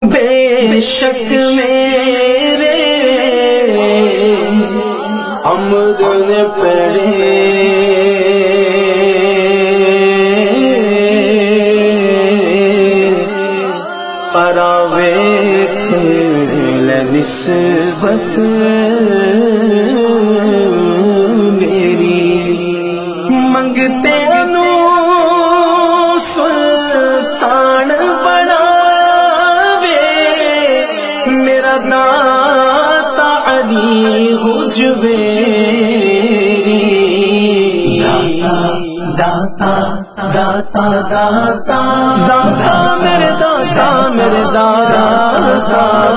بے شک میرے عمر نے پڑھے پراوے نسبت میری منگتے نو سلطان بڑھاوے میرا داتا علی حجویری داتا داتا داتا داتا میرے داتا میرے داتا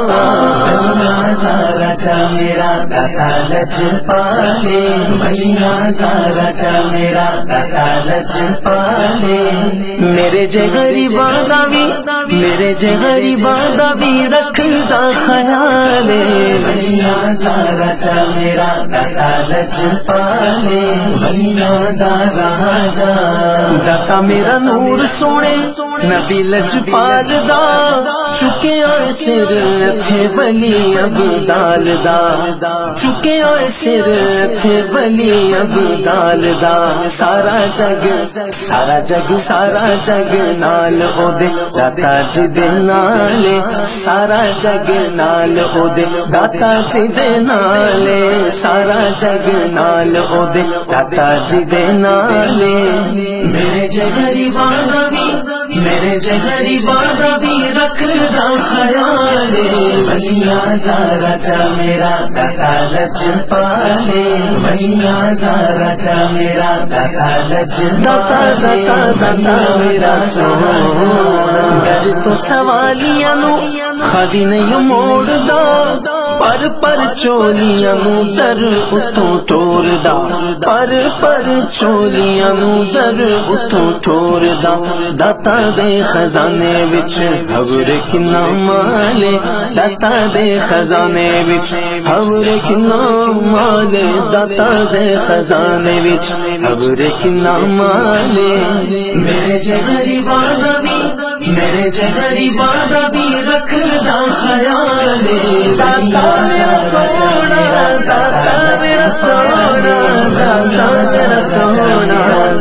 راجا میرا داتا لجپالے بلیاں دا راجا میرا داتا لجپالے میرے جے غریباں دا بھی میرے جے غریباں دا بھی رکھدا خیالے بلیاں دا راجا میرا داتا لجپالے بلیاں دا راجا داتا میرا نور سونے نبی لجپال دا چکے ہوئے سر تھے ولی ابدال دا چکے ہوئے سر تھے ولی ابدال دا سارا جگ سارا جگ سارا جگ نال او دے داتا جی دے نالے سارا جگ نال او دے داتا جی دے نالے سارا جگ نال او دے داتا جی دے نالے میرے جگری بانا بھی میرے جگری بانا بھی رکھدا خیالے بلیاں دا راجا میرا داتا لجپالے بلیاں دا راجا میرا داتا لجپالے داتا میرا سونا گر تو سوالیاں نو خالی نہیں موڑ دا پر چولیاں نو در اتوں ٹور دا پر چولیاں نو در اتوں ٹور دا داتا دے خزانے وچ حور کنا مالے داتا دے خزانے وچ حور کنا مالے داتا دے خزانے وچ حور کنا مالے میرے جے غریباں دا بھی میرے جے غریباں دا بھی رکھدا خیالے داتا میرا سونا داتا میرا سونا داتا میرا سونا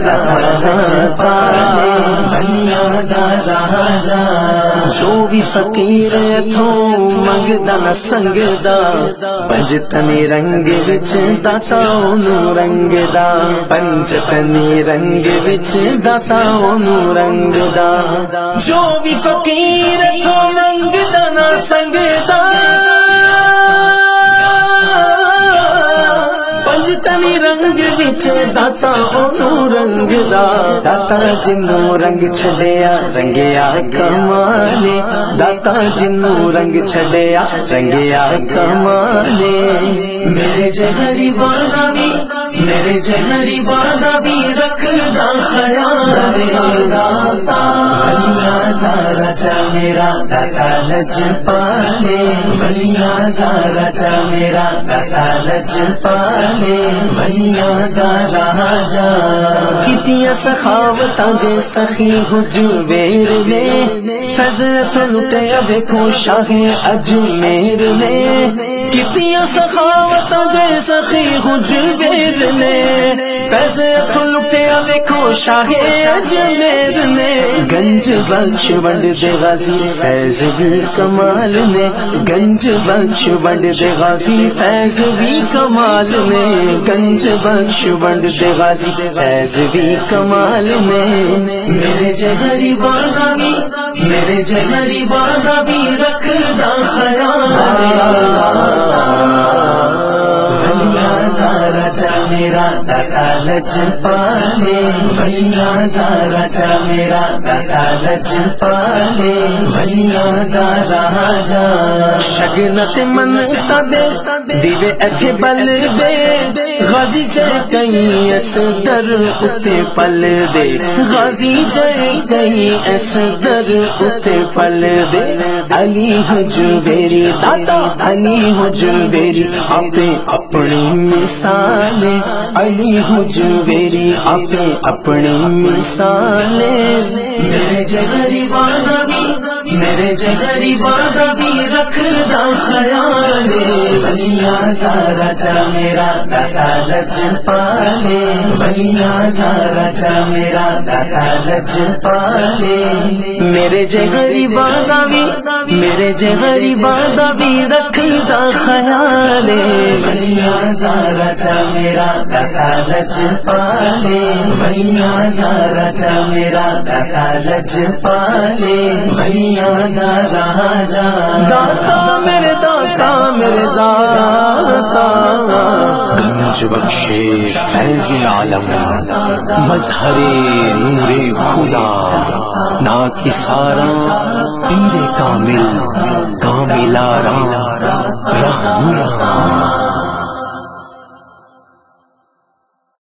داتا بلیاں دا راجا جو بھی فقیر اتھوں منگدا نہ سنگدا پنجتنی رنگ وچ داتا اونوں رنگ دا پنجتنی رنگ وچ داتا اونوں رنگ دا جو بھی فقیر اتھوں منگدا نہ سنگدا پنجتنی رنگ وچ داتا اونوں رنگ دا داتا جنوں رنگ چھڈیا رنگیا کمالے داتا جنوں رنگ چھڈیا رنگیا کمالے میرے جے غریباں دا بھی میرے جے غریباں دا بھی رکھدا خیالے داتا بلیاں دا راجا میرا داتا لجپالے بلیاں دا راجا میرا داتا لجپالے بلیاں دا راجا کتیاں سخاوتاں جے سخی حجویر نے فضلت لٹیا ویکھو شاہ اجمیر نے کتیاں سخاوتاں جے سخی حجویر نے فضلت لٹیا ویکھو شاہ اجمیر نے گنج بخش ونڈ دے غازی فیض بھی کمال نے گنج بخش ونڈ دے غازی فیض بھی کمال نے گنج بخش ونڈ دے غازی فیض بھی کمال نے میرے جے غریباں دا بھی میرے جے غریباں دا بھی رکھدا خیالے بلیاں دا راجا میرا داتا لجپالے بلیاں دا راجا میرا داتا لجپالے بلیاں دا راجا شگنت منتا دے دیوے ایتھے بل دے غازی جے کہیں اس در اتے پل دے غازی جے کہیں اس در اتے پل دے علی حجویری داتا علی حجویری اپنے اپنی مثال علی حجویری اپنے اپنی مثال میرے جے غریباں دا بھی میرے جگری بادہ بھی رکھدا خیال ولیاں دا راجا میرا داتا لجپالے ولیاں دا راجا میرا داتا لجپالے میرے جگری بادہ بھی رکھدا خیال ولیاں دا راجا میرا داتا لجپالے ولیاں دا راجا میرا داتا لجپالے ولیاں دا راجا داتا میرے داتا گنج بخشے فیض عالم مظہر نور خدا نا کی سارا پیر کامل کامل آرا رہنما